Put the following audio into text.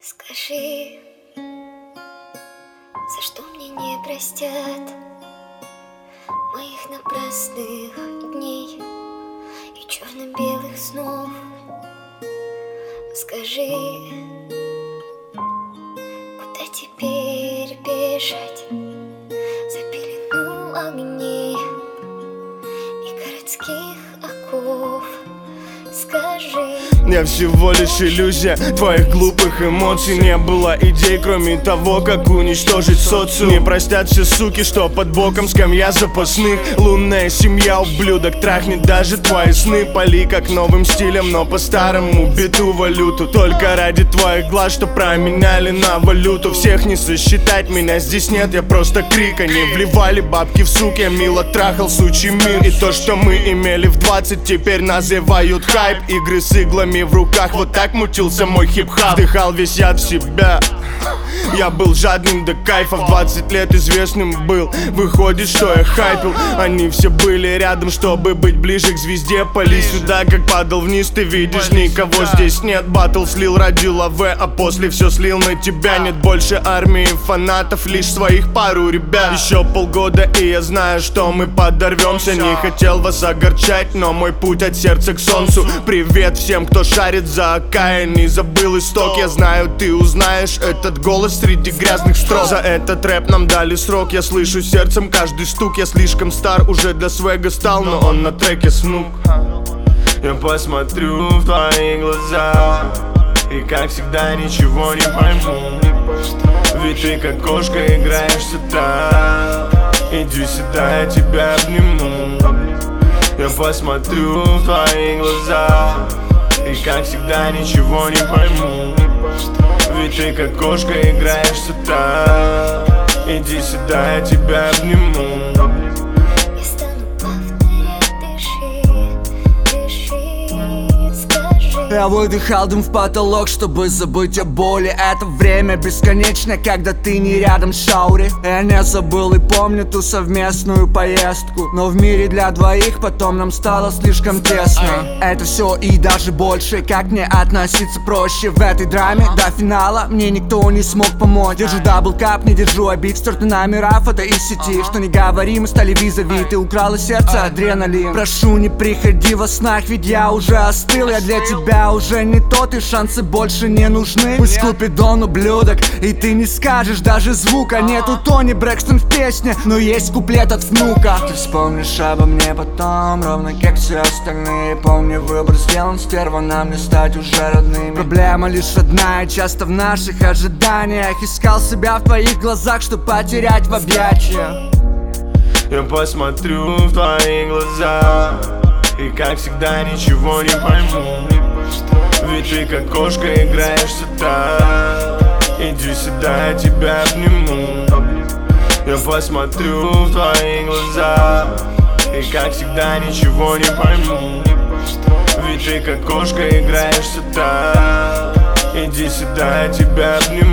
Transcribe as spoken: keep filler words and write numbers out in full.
Скажи, за что мне не простят моих напрасных дней и черно-белых снов? Скажи, куда теперь бежать за пелену огней и городских оков? Скажи. Я всего лишь иллюзия твоих глупых эмоций. Не было идей, кроме того, как уничтожить социум. Не простят все суки, что под боком скамья запасных. Лунная семья, ублюдок, трахнет даже твои сны. Пали как новым стилем, но по-старому биту валюту. Только ради твоих глаз, что променяли на валюту. Всех не сосчитать, меня здесь нет, я просто крик. Они вливали бабки в сук, я мило трахал сучий мир. И то, что мы имели в двадцать, теперь называют хайп. Игры с иглами в руках, вот так мутился мой хип-хап. Вдыхал весь яд в себя. Я был жадным до кайфа, в двадцать лет известным был. Выходит, что я хайпил. Они все были рядом, чтобы быть ближе к звезде. Пали сюда, как падал вниз, ты видишь, никого здесь нет. Баттл слил ради лаве, а после все слил на тебя. Нет больше армии фанатов, лишь своих пару ребят. Еще полгода и я знаю, что мы подорвемся. Не хотел вас огорчать, но мой путь от сердца к солнцу. Привет всем, кто шарит за АК, не забыл исток. Я знаю, ты узнаешь этот голос среди грязных строк. За этот рэп нам дали срок. Я слышу сердцем каждый стук. Я слишком стар, уже для свега стал, но он на треке снук. Я посмотрю в твои глаза и, как всегда, ничего не пойму. Ведь ты как кошка играешься так. Иди сюда, я тебя обниму. Я посмотрю в твои глаза и, как всегда, ничего не пойму. Ведь ты как кошка играешься так. Иди сюда, я тебя обниму. Я стану повторять, дыши, дыши, скажи. Я выдыхал дым в потолок, чтобы забыть о боли. Это время бесконечно, когда ты не рядом с шаури. Я не забыл и помню ту совместную поездку, но в мире для двоих потом нам стало слишком тесно. Это все и даже больше, как мне относиться проще в этой драме. До финала мне никто не смог помочь. Держу даблкап, не держу обид. Стерты номера, фото из сети. Что не говори, мы стали визави. Ты украла сердце, адреналин. Прошу, не приходи во снах, ведь я уже остыл. Я для тебя уже не тот, и шансы больше не нужны. Пусть Купидон ублюдок, и ты не скажешь даже звука. Нету Тони Брэкстон в песне, но есть куплет от внука. Ты вспомнишь обо мне потом, ровно как все остальные. Помню, выбор сделан, стерва, нам не стать уже родными. Проблема лишь одна, и часто в наших ожиданиях. Искал себя в твоих глазах, чтоб потерять в объятиях. Я посмотрю в твои глаза и, как всегда, ничего не пойму. Ведь ты как кошка играешься так. Иди сюда, я тебя обниму. Я посмотрю в твои глаза и, как всегда, ничего не пойму. Ведь ты как кошка играешься так. Иди сюда, я тебя обниму.